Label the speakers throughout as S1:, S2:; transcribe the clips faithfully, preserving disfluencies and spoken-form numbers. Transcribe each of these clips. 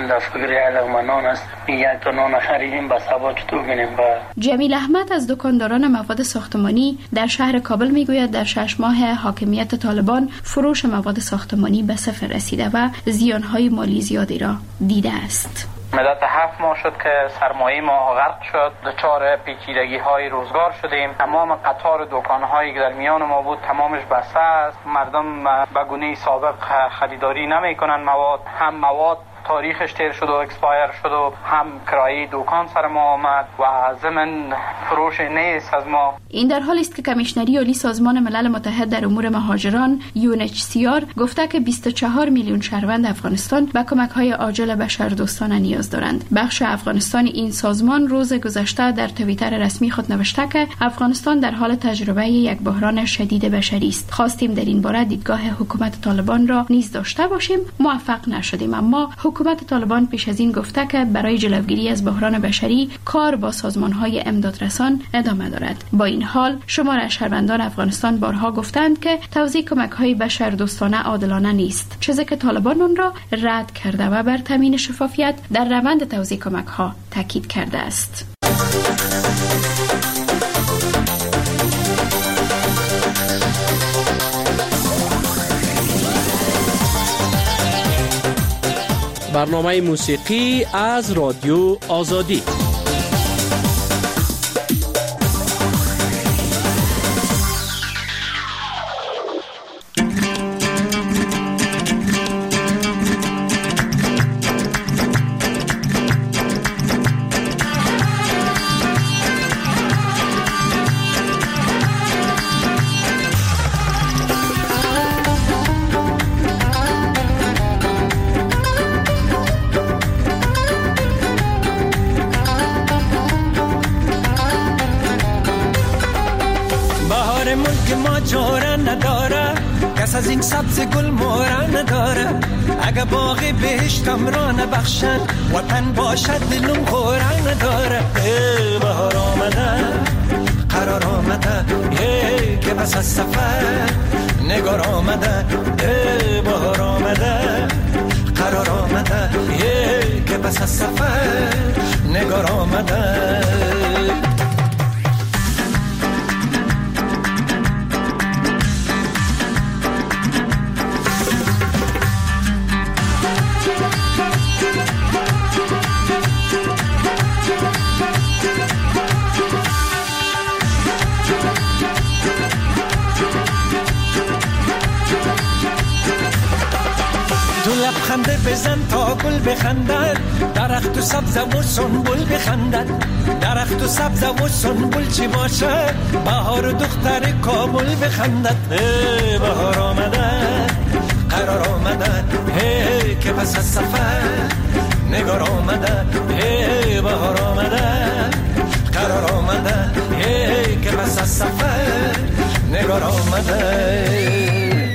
S1: در فکر علاقمندان است. یک تا نان خریدیم به سبا چطور بینیم. با
S2: جمیل احمد از دکانداران مواد ساختمانی در شهر کابل میگوید در شش ماه حاکمیت طالبان فروش مواد ساختمانی به صفر رسیده و زیانهای مالی زیادی را دیده است.
S3: مدت هفت ماه شد که سرمایه ما غرق شد، دچار پیچیدگی های روزگار شدیم. تمام قطار دکان هایی که در میان ما بود تمامش بسته است. مردم به گونه سابق خریداری نمی کنند مواد، هم مواد تاریخش تیر شد و اکسپایر شد و هم کرایه دکان سر ما آمد و ضمن فروش نیست از ما.
S2: این در حالی است که کمیشنری عالی سازمان ملل متحد در امور مهاجران یو ان اچ سی آر گفته که بیست و چهار میلیون شهروند افغانستان به کمک‌های عاجل بشردوستانه نیاز دارند. بخش افغانستان این سازمان روز گذشته در توییتر رسمی خود نوشته که افغانستان در حال تجربه یک بحران شدید بشری است. خواستیم در این باره دیدگاه حکومت طالبان را نیز داشته باشیم، موفق نشدیم، اما حکومت طالبان پیش از این گفته که برای جلوگیری از بحران بشری کار با سازمان‌های امدادرسان ادامه دارد. با این حال شمار از شهروندان افغانستان بارها گفتند که توزیع کمک‌های بشردوستانه عادلانه نیست، چیزی که طالبان آن را رد کرده و بر تامین شفافیت در روند توزیع کمک‌ها تاکید کرده است.
S4: برنامه موسیقی از رادیو آزادی.
S5: از این سبز گل مورا نداره، اگه باغی بهشتم را نبخشد وطن باشد دلم خورا نداره. ای بهار آمده قرار آمده، ای که بس از سفر نگار آمده. ای بهار آمده قرار آمده، ای که بس از سفر نگار آمده. لبخنده بزن تا گل بخندد، درخت و سبز و سنبل بخندد. درخت و سبز و سنبل چی باشه، بهار و دختر کابل بخندد. ای بهار آمده قرار آمده، ای که پس از سفر نگار آمده. ای بهار آمده قرار آمده، ای که پس از سفر نگار آمده.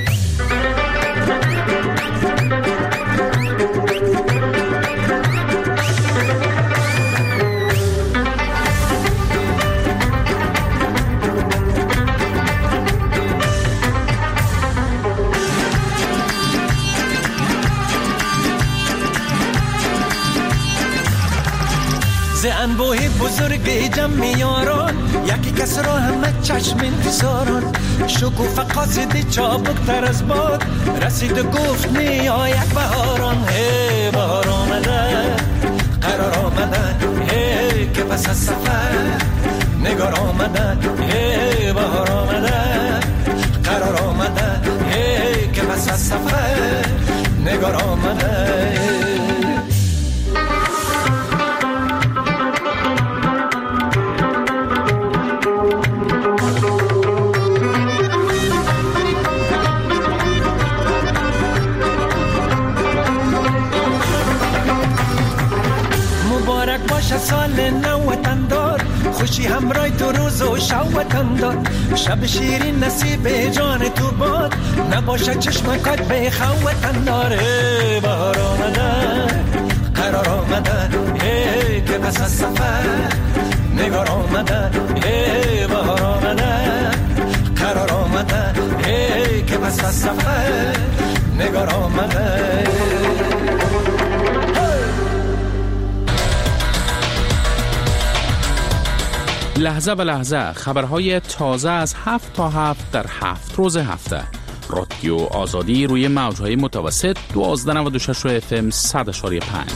S5: ز انبوه بزرگ جمع یاران، یکی کس را همه چشم انتظاران. شکوفه قاصد چابک تر از باد، رسید و گفت نیا یک بهاران. ای بهار آمده قرار آمده، ای که پس از سفر نگار آمده. ای بهار آمده قرار آمده، ای که پس از سفر نگار آمده. سال نو وطن دار، خوشی همراه تو روز و شب وطن دار. شب شیرین نصیب جان تو باد، نباشه چشمکات بخوا وطن دار. ای بهار آمده قرار آمده، ای که پس از سفر نگار آمده. ای بهار آمده قرار آمده، ای که پس از سفر نگار آمده.
S6: لحظه به لحظه خبرهای تازه از هفت تا هفت در هفت روز هفته. رادیو آزادی روی موجهای متوسط دوازده نود و شش اف ام صد و پنج.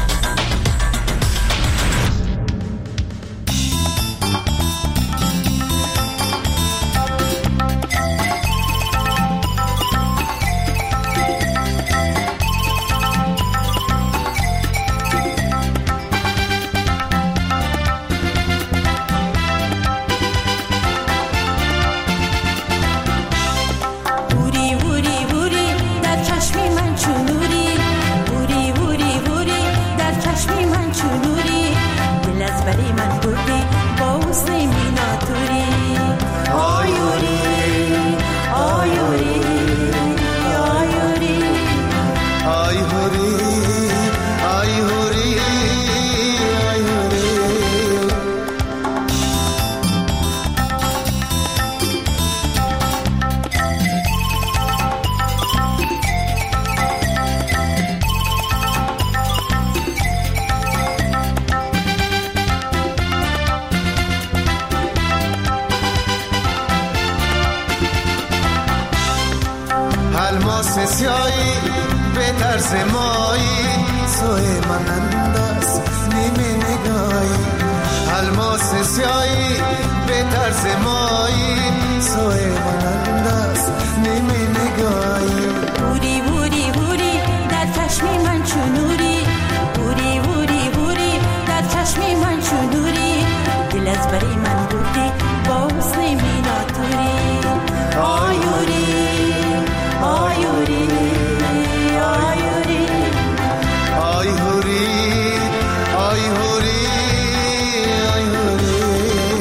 S7: الماس سیایی به طرز مایی سوی من انداز نیمه نگاهی الماس سیایی به طرز مایی سوی من انداز نیمه نگاهی
S8: بوری بوری بوری در چشم من چونوری بوری بوری بوری در چشم من چونوری دل از بری من بودی با حسن میناتوری آیوری آیوری آیوری
S7: آیوری آیوری آیوری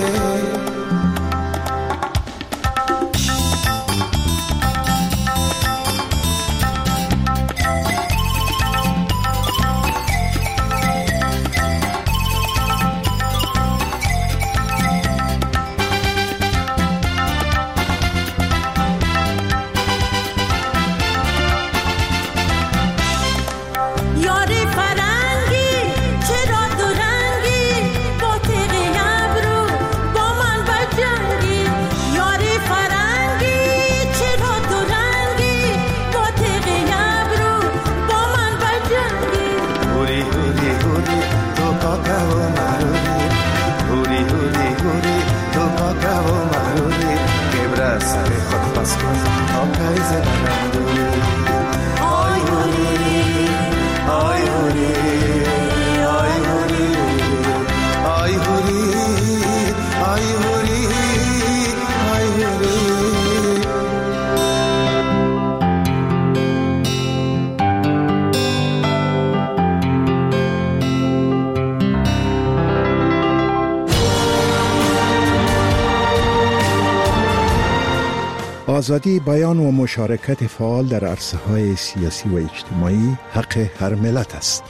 S9: آزادی بیان و مشارکت فعال در عرصه‌های سیاسی و اجتماعی حق هر ملت است.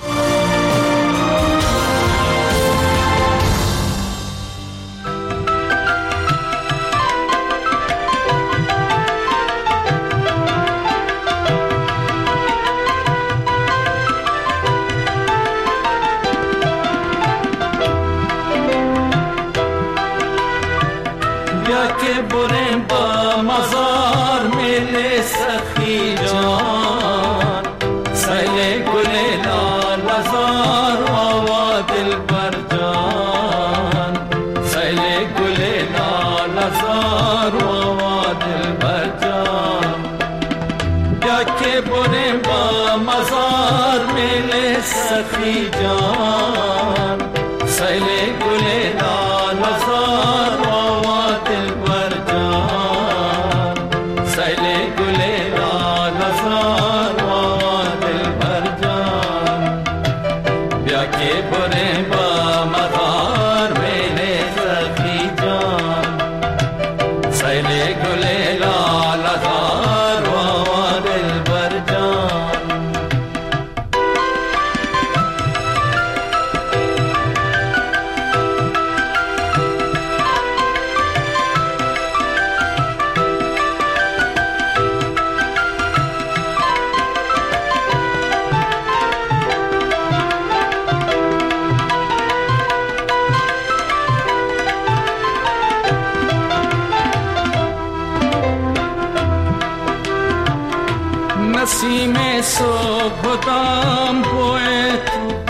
S5: بادام بوی تو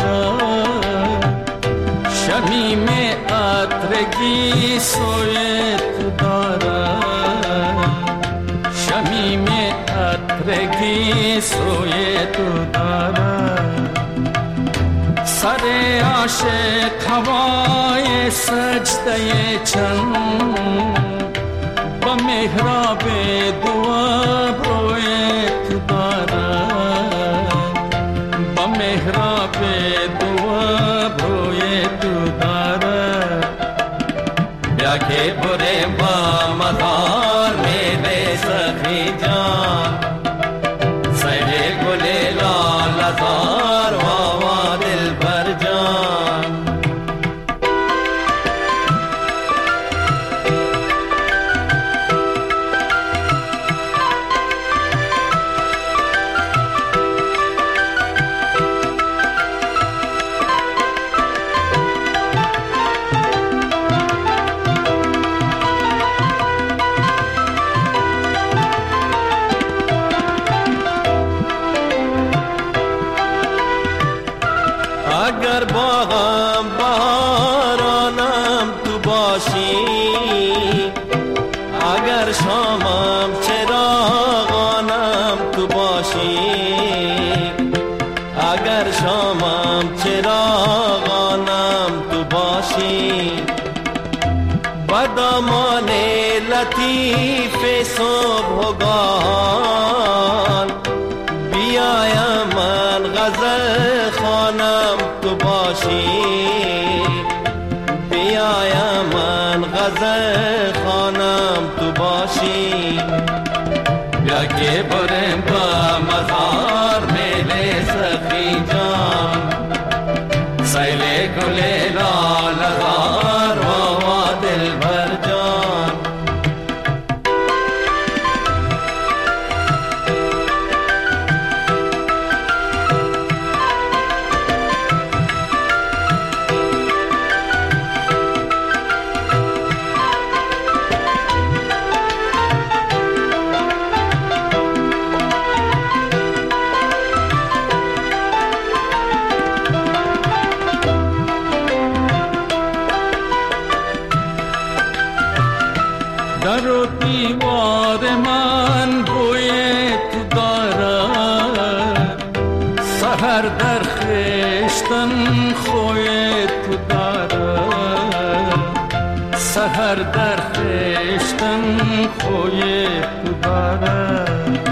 S5: دارد، شمیم عطرگی سوی تو دارد، شمیم عطرگی سوی تو دارد. سر عاشق هوای سجده چند، با محراب دعا روی تو دارد، با محراب دعا روی تو دارد. بیا که بره با مدار میله سخی جان، سیل گل لال زار و دل بر جان. اگر باغم بهارانم تو باشی، اگر شامم چراغانم تو باشی، اگر شامم چراغانم تو باشی. با دامان لطیف صبحگاهان بیایم من غزل خوانم تو باشی، بیایم من غزل خوانم تو باشی. بیا که برم با مزار میل سخی جان، سیل گل لال زار و دل بر جان. در و دیوار من بوی تو دارد، سحر در خشتن خوی تو دارد، سحر در خشتن خوی تو دارد.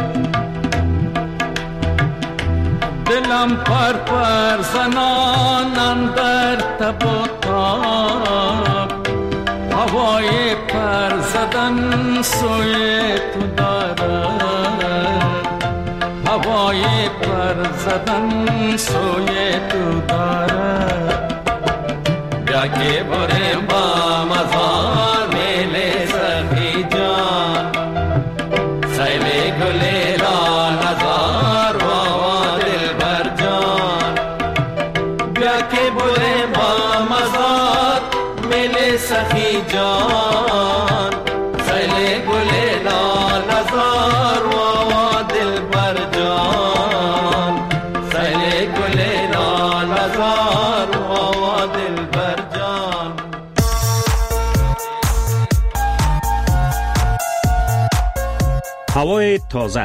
S5: دلم پر پر زنانم در تب و تاب، هوای پر زدن سوی تو دارد، هوای پر زدن سوی تو دارد. بیا که برم با مزار میل سخی جان، سیل گل لال زار و دل بر جان. بیا که برم با مزار میل سخی جان، سیل گل لال زار و دل بر جان، سیل گل لال زار و دل بر جان.
S10: هوای تازه،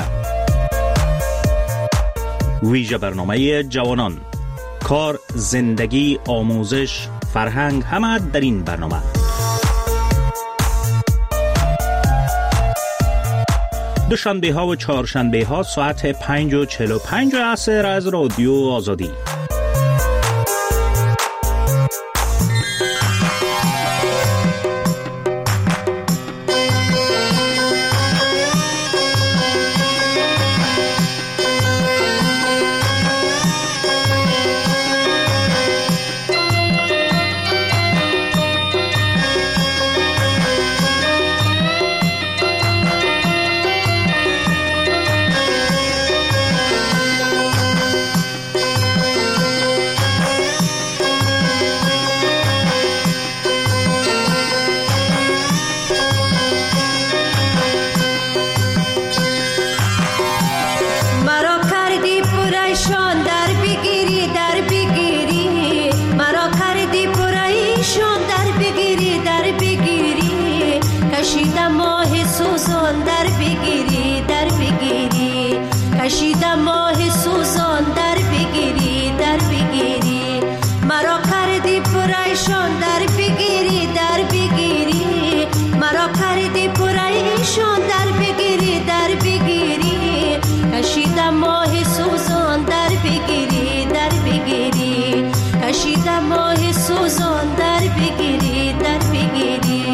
S10: ویژه برنامه جوانان، کار، زندگی، آموزش، فرهنگ، همه در این برنامه. دوشنبه ها و چهارشنبه ها ساعت پنج و چهل و پنج عصر از رادیو آزادی.
S11: پریشان در بگیری در بگیری مرا کردی پریشان در بگیری در بگیری کشیدم ماه سوزان در بگیری در بگیری کشیدم ماه سوزان در بگیری در بگیری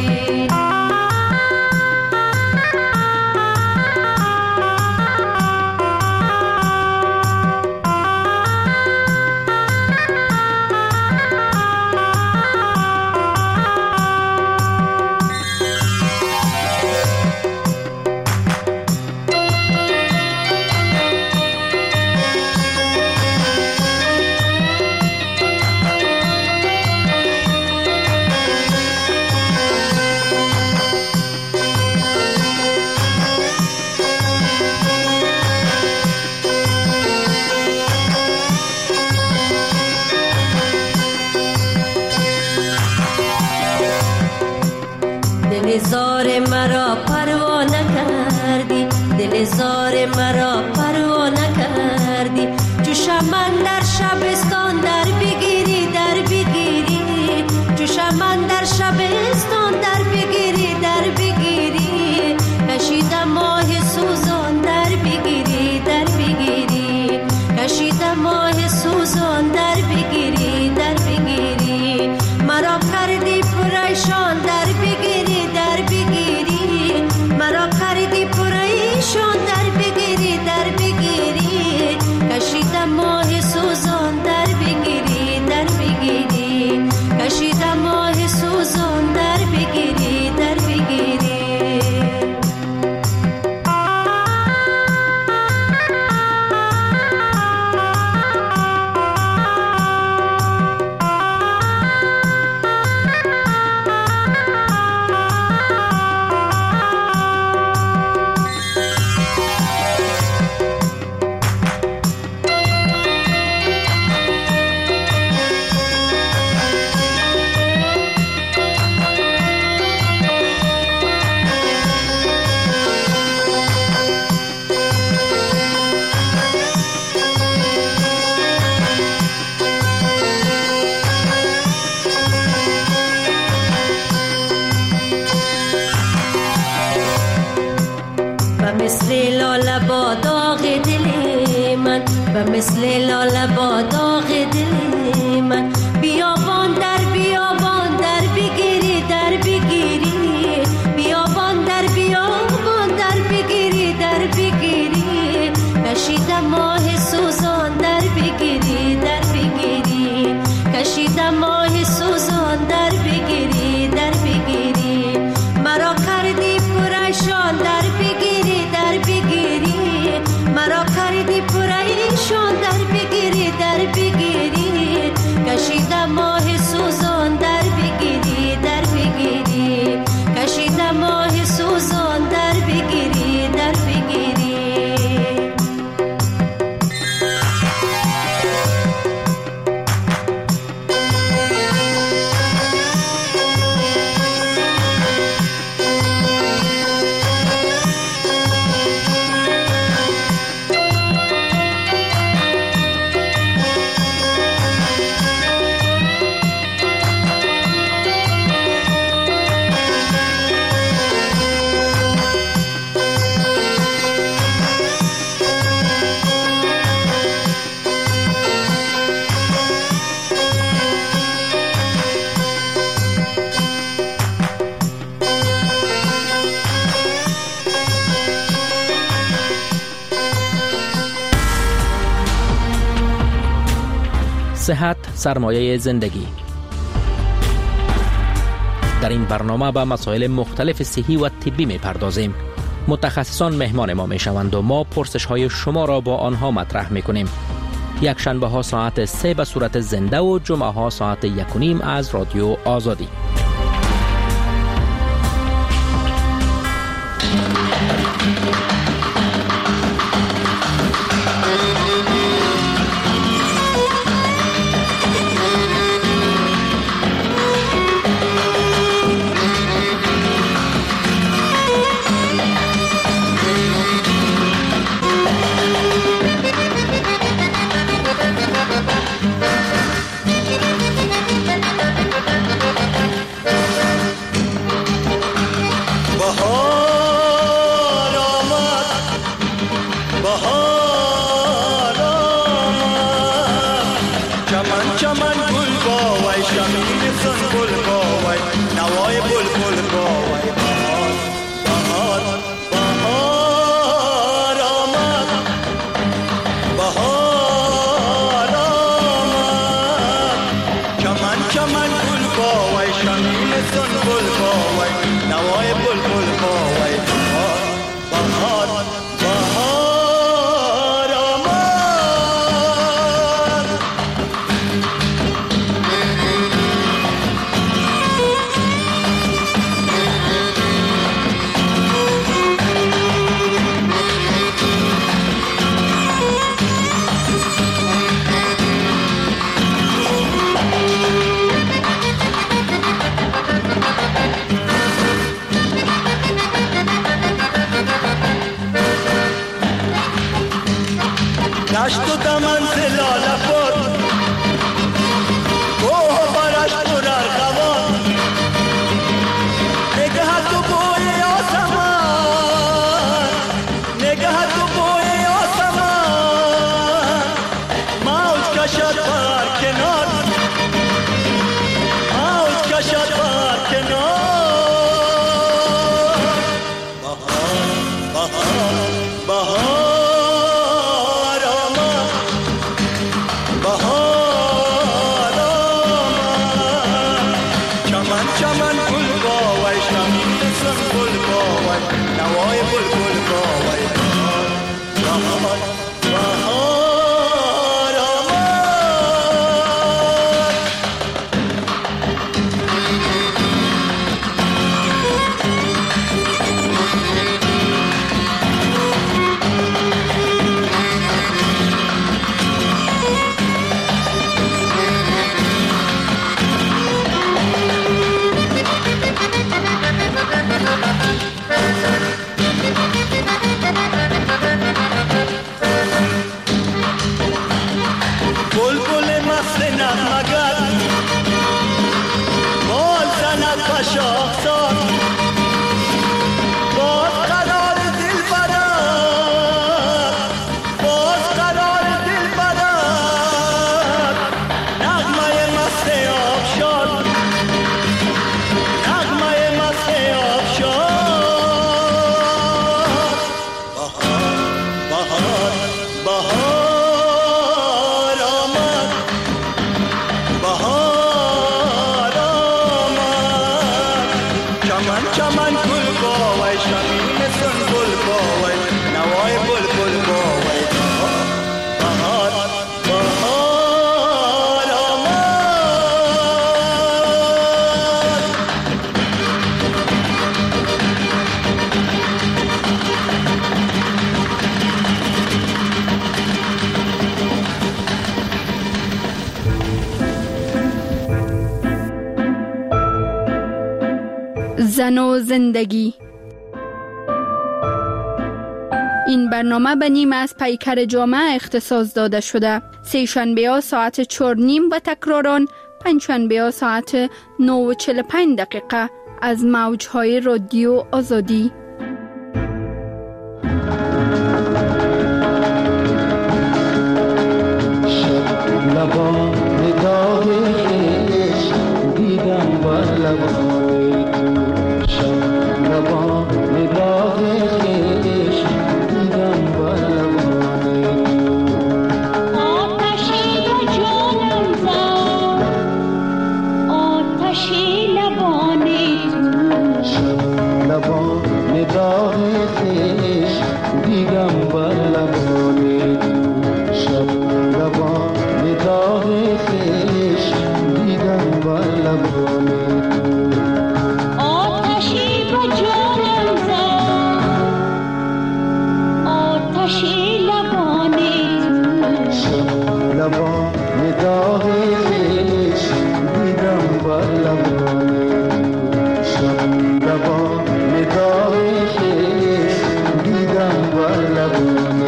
S11: دلزار مرا پروا نکردی دلزار مرا پروا نکردی جوشم من در شبستان در بگیری در بگیری جوشم من در شبستان در بگیری در بگیری کشیدم ماه سوزان در بگیری در بگیری کشیدم ماه سوزان در بگیری در بگیری مرا کردی پریشان در بگیری در بگیری مرا کردی پریشان در بگیری در بگیری کشیدم ماه سوزان در بگیری در بگیری کشیدم ماه سوزان در بگیری در بگیری مثل لاله با داغ دل من بیابان در بیابان در بگیری در بگیری بیابان در بیابان در بگیری در بگیری کشیدم ماه سوزان در بگیری در بگیری کشیدم ماه سوزان در بگیری در بگیری مرا کردی پریشان در بگیری در بگیری مرا کردی پریشان در بگیری در بگیری کشیدم ماه سوزان در بگیری در بگیری کشیدم ماه سوزان در بگیری در بگیری
S12: صحت سرمایه زندگی. در این برنامه به مسائل مختلف صحی و طبی می پردازیم. متخصصان مهمان ما می شوند و ما پرسش های شما را با آنها مطرح می کنیم. یک شنبه ها ساعت سه به صورت زنده و جمعه ها ساعت یک و نیم از رادیو آزادی.
S5: چمن چمن گل باوی شمیم سنبل باوی نوای بلبل باوی بهار بهار بهار آمد بهار آمد چمن چمن گل باوی شمیم سنبل باوی نوای بلبل باوی بهار بهار بهار دشت و دمن زلال بود گوه برش پر ارغوان نگه تو بوی آسمان نگه تو بوی آسمان موج کشد بر کنار موج کشد بر کنار بهار بهار بهار نوای بلبل باوی بهار بهار بهار آمد بلبل مست نغمه‌گر بال زند به شاخسار باز قرار دل برد باز قرار دل برد نغمه مست آبشار نغمه مست آبشار بهار بهار بهار چمن گل باوی شمیم سنبل باوی نوای بلبل باوی بهار بهار بهار آمد
S2: زن و زندگی. این برنامه به نیم از پیکر جامعه اختصاص داده شده. سه شنبه ها ساعت چهار نیم و تکراران پنج شنبه ها ساعت نه و چهل و پنج دقیقه از موجهای رادیو آزادی.
S7: لبان نگاه عشق دیدم بر لبان تو لبان نگاه عشق دیدم بر لبان تو
S11: آتشی به جانم زد آتشی لبان تو
S7: لبان نگاه عشق دیدم بر لبان تو لبان نگاه عشق دیدم بر لبان تو
S11: آتشی به جانم زد آتشی لبان تو
S7: لبان نگاه عشق دیدم بر لبان تو لبان نگاه عشق دیدم بر لبان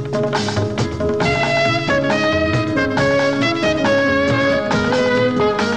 S7: تو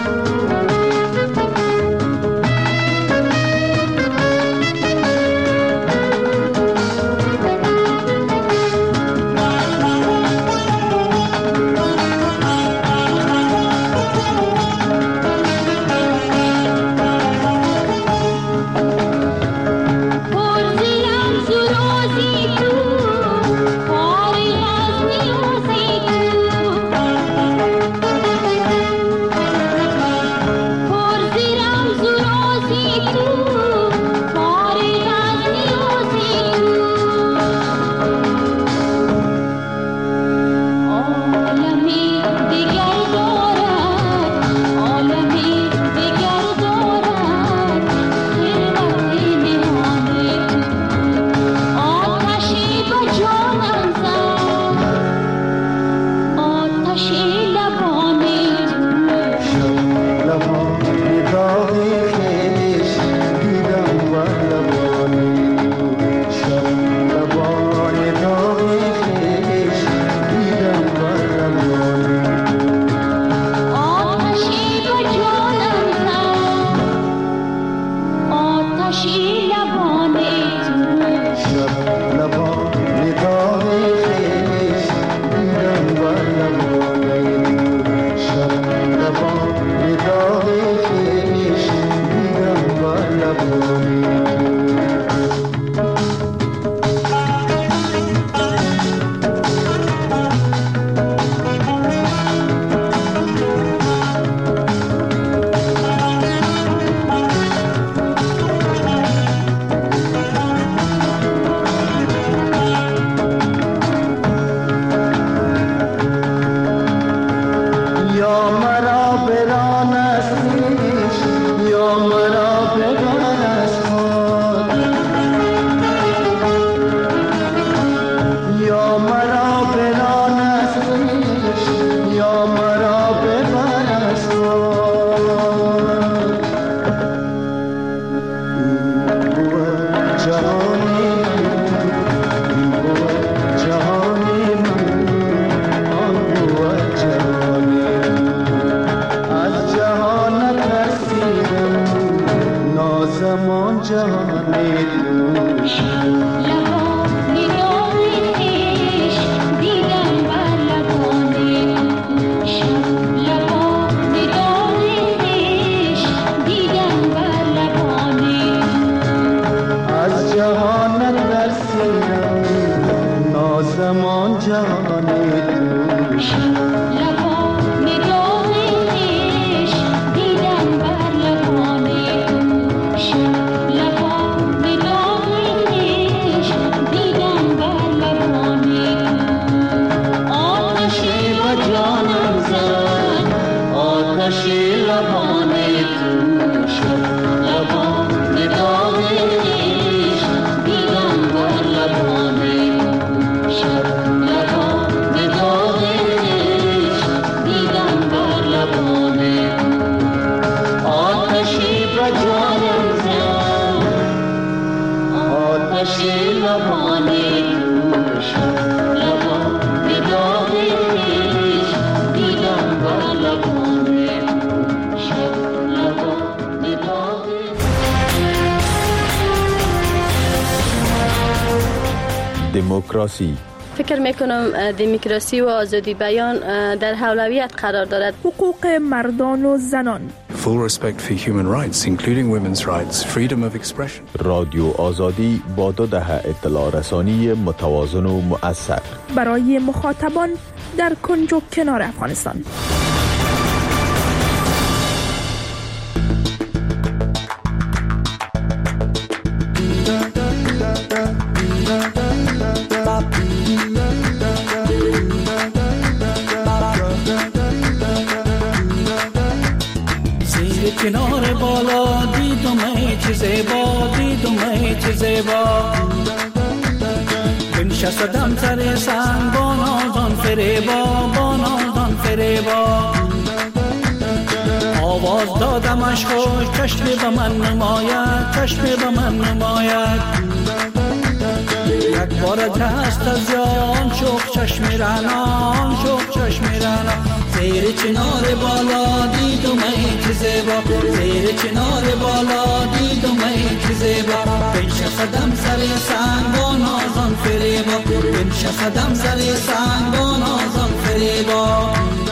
S13: دموکراسی.
S14: فکر میکنم دموکراسی و آزادی بیان در اولویت قرار دارد.
S15: حقوق مردان و زنان.
S16: Full respect for human rights, including women's rights, freedom of expression.
S13: رادیو آزادی با دو دهه اطلاع رسانی متوازن و مؤثر
S15: برای مخاطبان در کنج و کنار افغانستان.
S5: کنار بالا دیدم ای چه زیبا، دیدم ای چه زیبا، بنشستم سر سنگ با نازان فریبا، با نازان فریبا، آواز دادمش خوش چشم به من نماید، چشم به من نماید، یک بار دست از جان شوق چشم رعنان، شوق چشم رعنان، زیر چنار بالا دیدم ای چه زیبا، زیر چنار بالا دیدم ای چه زیبا، بنشستم سر سنگ با نازان فریبا، بنشستم سر سنگ با نازان فریبا،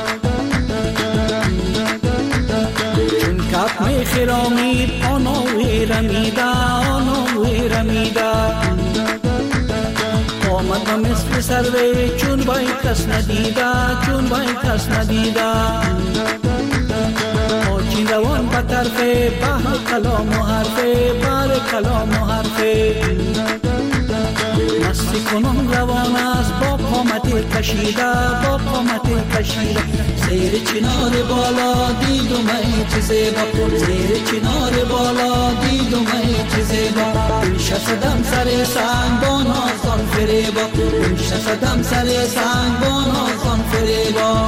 S5: چون کف می خرامید آنوی رمیده، آنوی رمیده، آمد و مثل سروی چون بای کس ندیده، چون بای کس ندیده، آچین روان به طرف بحر کلام و حرفه، بحر کلام و حرفه، مستی کنم روان است با قامت کشیده، با قامت کشیده، زیر چنار بالا دیدم ای چه زیبا، زیر چنار بالا دیدم ای چه زیبا، بنشستم سر سنگ با نازان فریبا، بنشستم سر سنگ با نازان فریبا،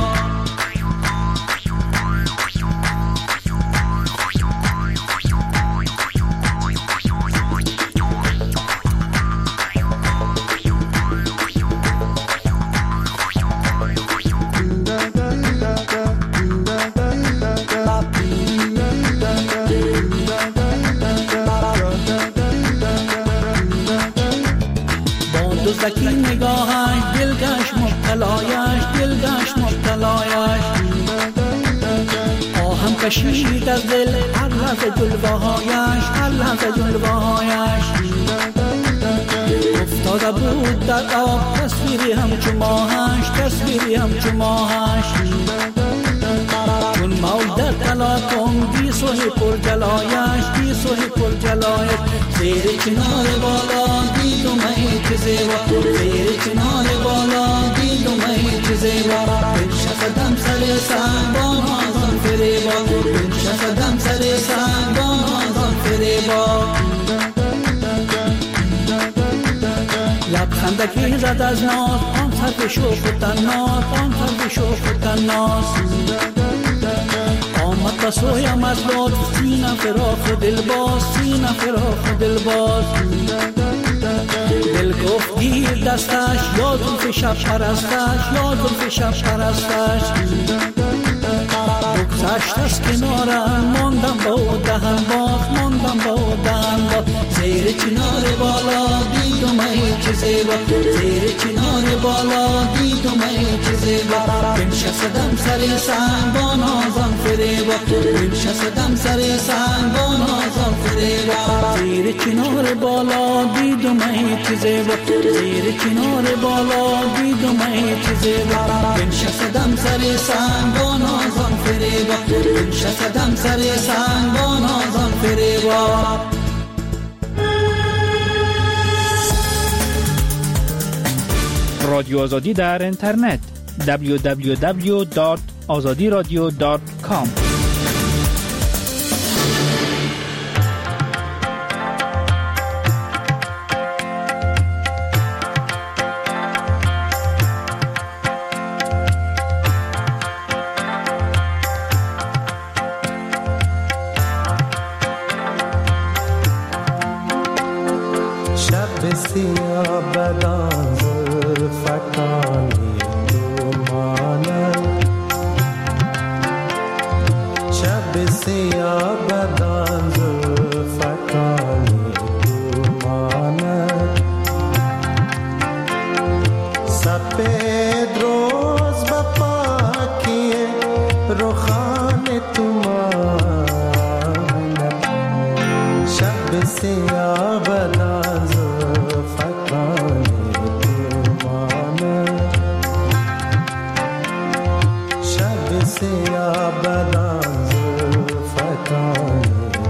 S5: زکی نگاهش دلگش مبتلایش، دلگش مبتلایش، آهم کشید از دل هر لحظه جلوهایش، هر لحظه جلوهایش، افتاده بود در آب تصویری همچو ماهش، تصویری همچو ماهش، چون موج در تلاطم بی سوی پر جلایش، بی سوی پر جلایش، زیر چنار بالا دیدم ای چه زیبا، زیر چنار بالا دیدم ای چه زیبا، بنشستم سر سنگ با نازان فریبا، بنشستم سر سنگ با نازان فریبا، لبخندکی زد از ناز آن سرد شوق و تناز، آن سرد شوق و تناز، آمد تا سویم از لطف سینه فراخ دل باز، سینه فراخ دل باز، دل گفت گیر دستش یا زلف شب پرستش، یا زلف شب پرستش، بگذشت از کنارم ماندم با او دهن باز، ماندم با او دهن باز، زیر چنار بالا دیدم ای چه زیبا، زیر چنار بالا دیدم ای چه زیبا، بنشستم سر سنگ با نازان فریبا، بنشستم سر سنگ با نازان فریبا، زیر چنار بالا دیدم ای چه زیبا، زیر چنار بالا دیدم ای چه زیبا، بنشستم سر سنگ با نازان فریبا، بنشستم سر سنگ با نازان فریبا.
S12: رادیو آزادی در اینترنت دبلیو دبلیو دبلیو دات آزادی رادیو دات کام.
S7: شب سیاه بدان زلفکانی تو مانم، شب سیاه بدان زلفکانی تو مانم، سیاه بدان زلفتان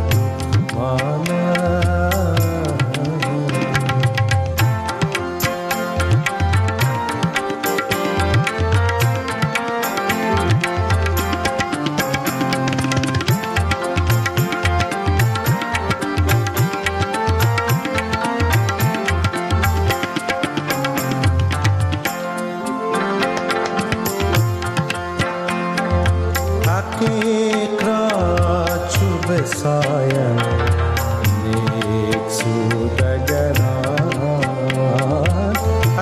S7: سایه نیک سودگران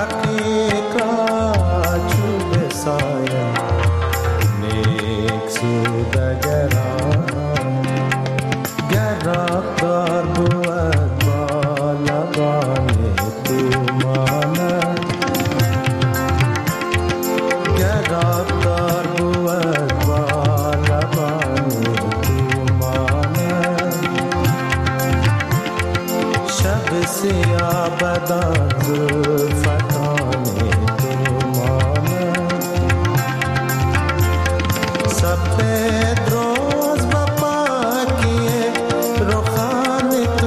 S7: حقیقت چوب سایه نیک سودگران گرفتار بود با لبان تو ماند گرفتار بود با لبان سیاه بدان زلفتان تو ماند سفید روز با پاکی رخان تو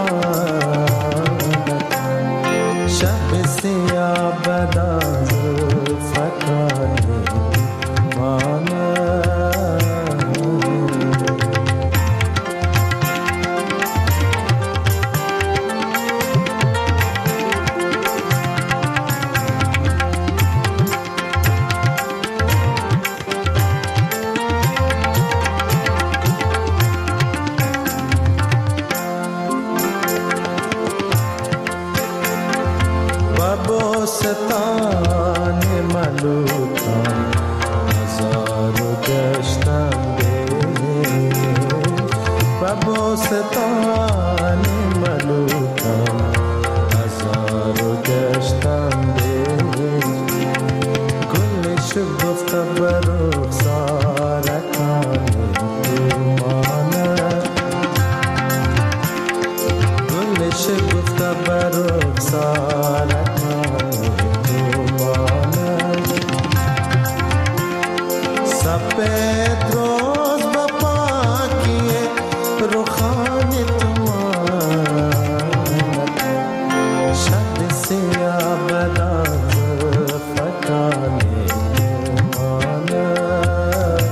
S7: ماند شب سیاه بدان زلفتان تو ماند ستان ملوکان هزارو گشتم و با ستان ملوکان هزارو گشتم گلش گفت برو سارکان تو ماند گلش گفت برو سارکان سفید روز با پاکی رخان تو ماند شب سیاه بدان زلفتان تو ماند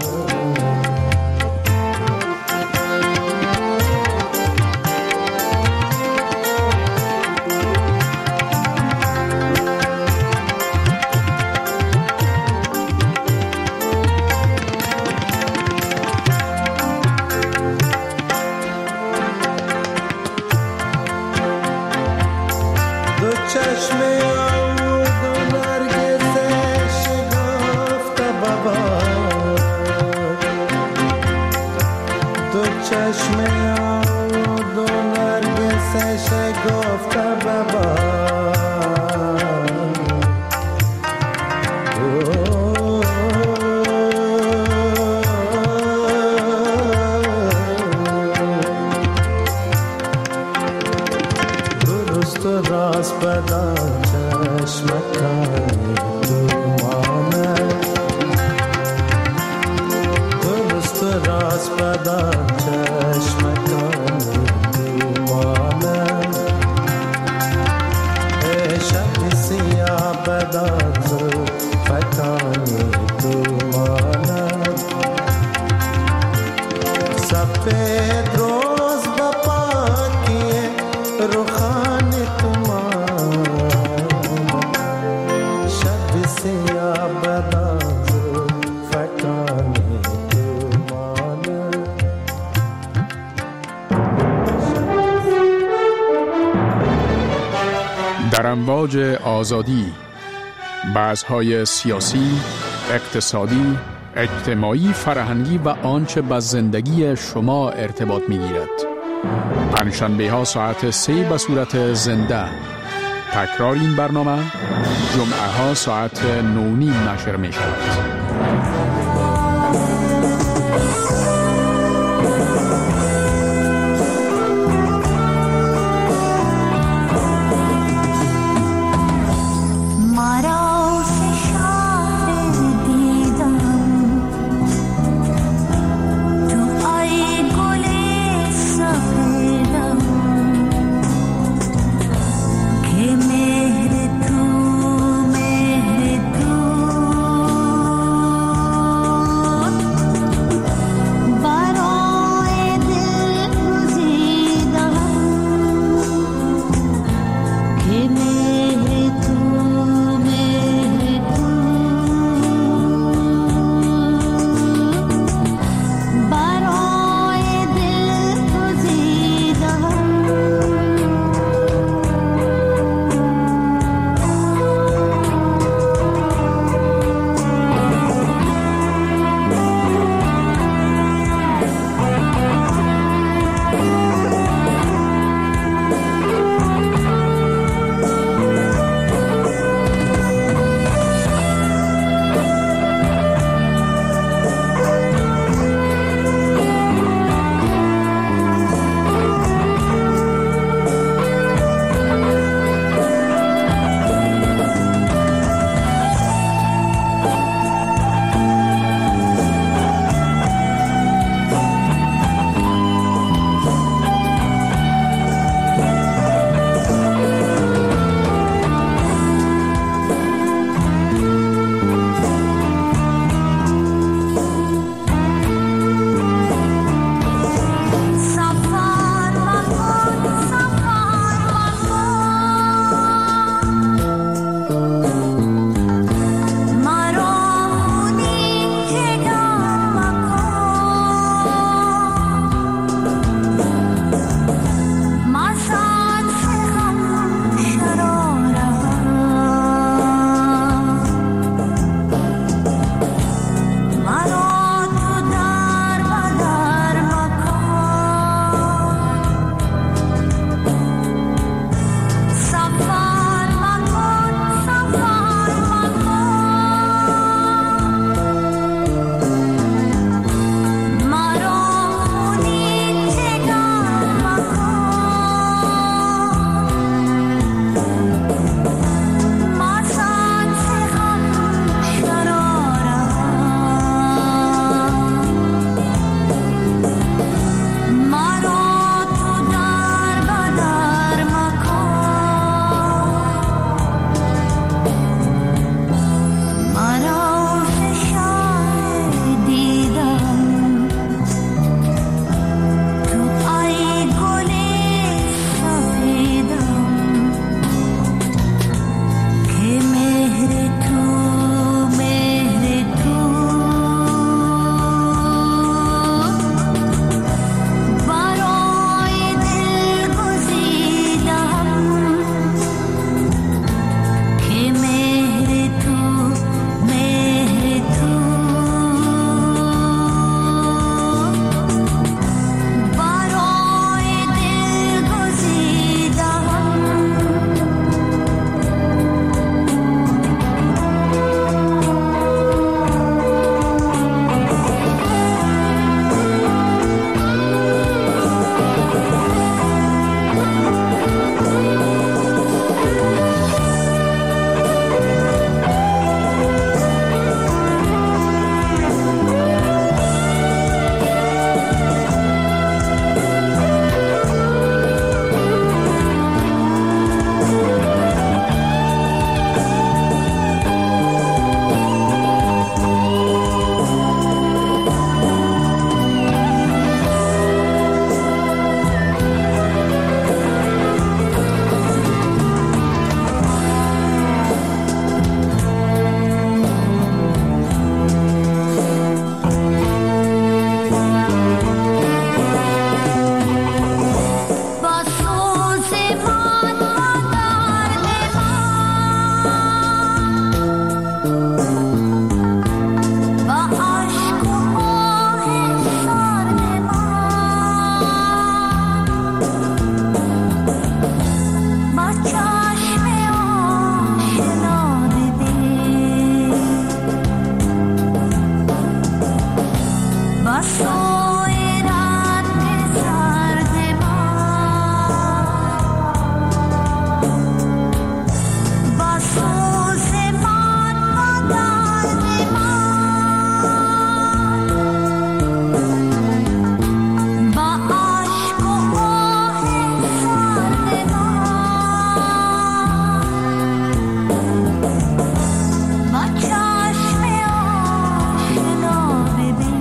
S7: چشم آود و نرگس شگفت بابا دو چشم آود و نرگس شگفت بابا راست بدان چشمکانی تو ماند درست راست بدان چشمکانی تو ماند ای شب سیاه بدان زلفتانی تو ماند سفید روز با پاکی رخان تو ماند شب سیاه بدان زلفتانی تو ماند
S17: در امواج آزادی بحث‌های سیاسی، اقتصادی، اجتماعی، فرهنگی و آنچه به زندگی شما ارتباط می‌گیرد. پنجشنبه ها ساعت سه به صورت زنده. تکرار این برنامه جمعه ها ساعت نو نیم نشر می شود.